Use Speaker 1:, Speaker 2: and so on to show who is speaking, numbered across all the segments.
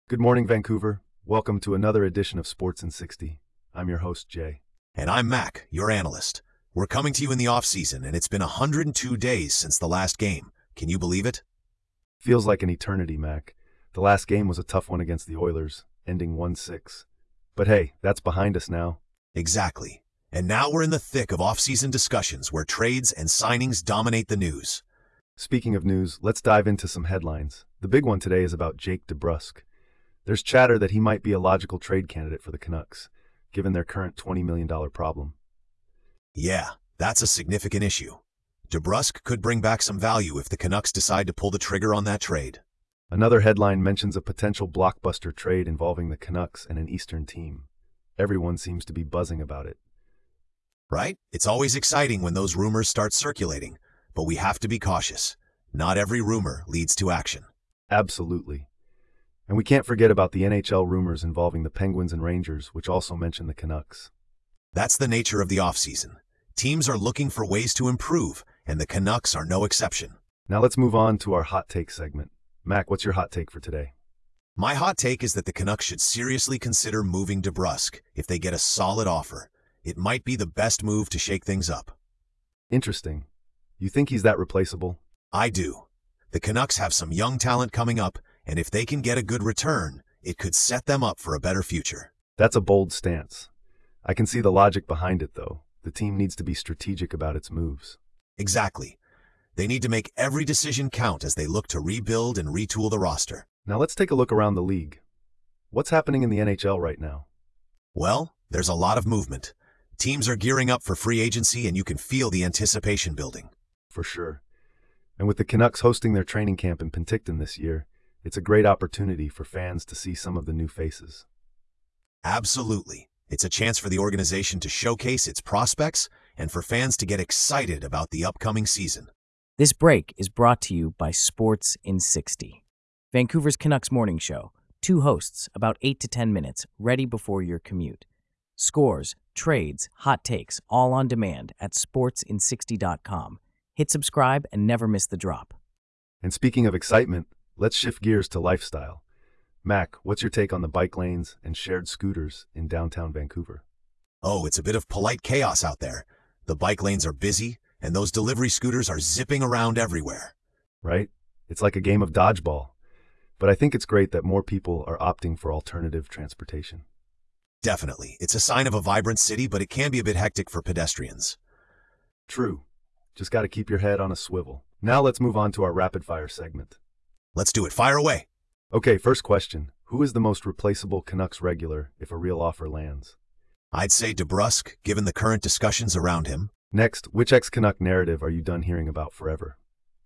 Speaker 1: Good morning, Vancouver. Welcome to another edition of Sports in 60. I'm your host, Jay.
Speaker 2: And I'm Mac, your analyst. We're coming to you in the off-season, and it's been 102 days since the last game. Can you believe it?
Speaker 1: Feels like an eternity, Mac. The last game was a tough one against the Oilers, ending 1-6. But hey, that's behind us now.
Speaker 2: Exactly. And now we're in the thick of off-season discussions where trades and signings dominate the news.
Speaker 1: Speaking of news, let's dive into some headlines. The big one today is about Jake DeBrusk. There's chatter that he might be a logical trade candidate for the Canucks, given their current $20 million problem.
Speaker 2: Yeah, that's a significant issue. DeBrusk could bring back some value if the Canucks decide to pull the trigger on that trade.
Speaker 1: Another headline mentions a potential blockbuster trade involving the Canucks and an Eastern team. Everyone seems to be buzzing about it.
Speaker 2: Right? It's always exciting when those rumors start circulating, but we have to be cautious. Not every rumor leads to action.
Speaker 1: Absolutely. And we can't forget about the NHL rumors involving the Penguins and Rangers, which also mention the Canucks.
Speaker 2: That's the nature of the offseason. Teams are looking for ways to improve, and the Canucks are no exception.
Speaker 1: Now let's move on to our hot take segment. Mac, what's your hot take for today?
Speaker 2: My hot take is that the Canucks should seriously consider moving DeBrusk if they get a solid offer. It might be the best move to shake things up.
Speaker 1: Interesting. You think he's that replaceable?
Speaker 2: I do. The Canucks have some young talent coming up, and if they can get a good return, it could set them up for a better future.
Speaker 1: That's a bold stance. I can see the logic behind it, though. The team needs to be strategic about its moves.
Speaker 2: Exactly. They need to make every decision count as they look to rebuild and retool the roster.
Speaker 1: Now let's take a look around the league. What's happening in the NHL right now?
Speaker 2: Well, there's a lot of movement. Teams are gearing up for free agency, and you can feel the anticipation building.
Speaker 1: For sure. And with the Canucks hosting their training camp in Penticton this year, it's a great opportunity for fans to see some of the new faces.
Speaker 2: Absolutely. It's a chance for the organization to showcase its prospects and for fans to get excited about the upcoming season.
Speaker 3: This break is brought to you by Sports in 60. Vancouver's Canucks morning show. 2 hosts, about 8 to 10 minutes, ready before your commute. Scores, trades, hot takes, all on demand at sportsin60.com. Hit subscribe and never miss the drop.
Speaker 1: And speaking of excitement, let's shift gears to lifestyle. Mac, what's your take on the bike lanes and shared scooters in downtown Vancouver?
Speaker 2: Oh, it's a bit of polite chaos out there. The bike lanes are busy, and those delivery scooters are zipping around everywhere.
Speaker 1: Right? It's like a game of dodgeball. But I think it's great that more people are opting for alternative transportation.
Speaker 2: Definitely. It's a sign of a vibrant city, but it can be a bit hectic for pedestrians.
Speaker 1: True. Just got to keep your head on a swivel. Now let's move on to our rapid-fire segment.
Speaker 2: Let's do it. Fire away.
Speaker 1: Okay, first question. Who is the most replaceable Canucks regular if a real offer lands?
Speaker 2: I'd say DeBrusk, given the current discussions around him.
Speaker 1: Next, which ex-Canuck narrative are you done hearing about forever?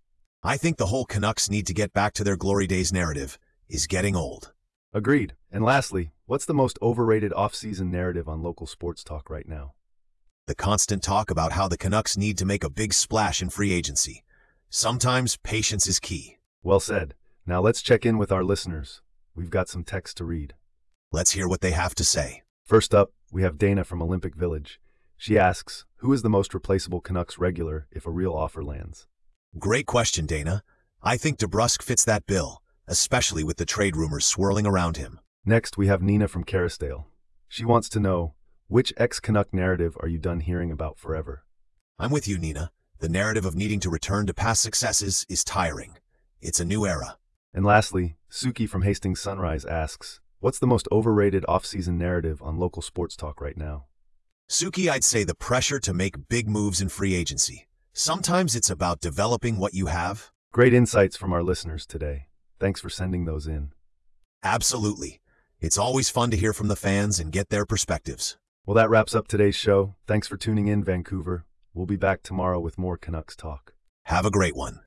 Speaker 2: I think the whole Canucks need to get back to their glory days narrative is getting old.
Speaker 1: Agreed. And lastly, what's the most overrated off-season narrative on local sports talk right now?
Speaker 2: The constant talk about how the Canucks need to make a big splash in free agency. Sometimes patience is key.
Speaker 1: Well said. Now let's check in with our listeners. We've got some text to read.
Speaker 2: Let's hear what they have to say.
Speaker 1: First up, we have Dana from Olympic Village. She asks, who is the most replaceable Canucks regular if a real offer lands?
Speaker 2: Great question, Dana. I think DeBrusk fits that bill, especially with the trade rumors swirling around him.
Speaker 1: Next, we have Nina from Kerrisdale. She wants to know, which ex-Canuck narrative are you done hearing about forever?
Speaker 2: I'm with you, Nina. The narrative of needing to return to past successes is tiring. It's a new era.
Speaker 1: And lastly, Suki from Hastings Sunrise asks, what's the most overrated off-season narrative on local sports talk right now?
Speaker 2: Suki, I'd say the pressure to make big moves in free agency. Sometimes it's about developing what you have.
Speaker 1: Great insights from our listeners today. Thanks for sending those in.
Speaker 2: Absolutely. It's always fun to hear from the fans and get their perspectives.
Speaker 1: Well, that wraps up today's show. Thanks for tuning in, Vancouver. We'll be back tomorrow with more Canucks talk.
Speaker 2: Have a great one.